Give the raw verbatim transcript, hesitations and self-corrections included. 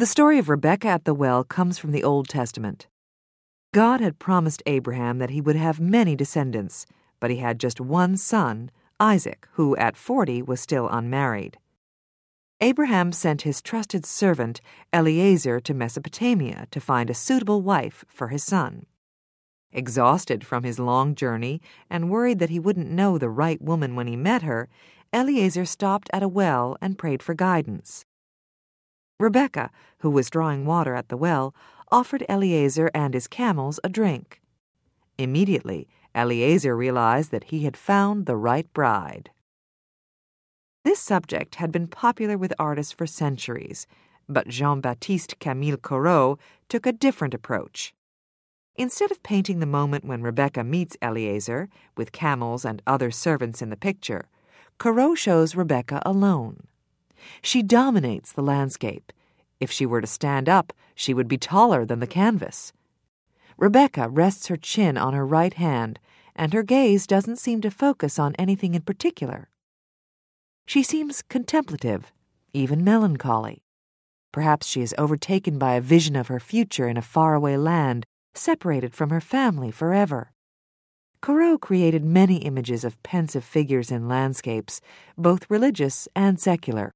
The story of Rebekah at the well comes from the Old Testament. God had promised Abraham that he would have many descendants, but he had just one son, Isaac, who at forty was still unmarried. Abraham sent his trusted servant Eliezer to Mesopotamia to find a suitable wife for his son. Exhausted from his long journey and worried that he wouldn't know the right woman when he met her, Eliezer stopped at a well and prayed for guidance. Rebekah, who was drawing water at the well, offered Eliezer and his camels a drink. Immediately, Eliezer realized that he had found the right bride. This subject had been popular with artists for centuries, but Jean-Baptiste Camille Corot took a different approach. Instead of painting the moment when Rebekah meets Eliezer, with camels and other servants in the picture, Corot shows Rebekah alone. She dominates the landscape. If she were to stand up, she would be taller than the canvas. Rebekah rests her chin on her right hand, and her gaze doesn't seem to focus on anything in particular. She seems contemplative, even melancholy. Perhaps she is overtaken by a vision of her future in a faraway land, separated from her family forever. Corot created many images of pensive figures in landscapes, both religious and secular.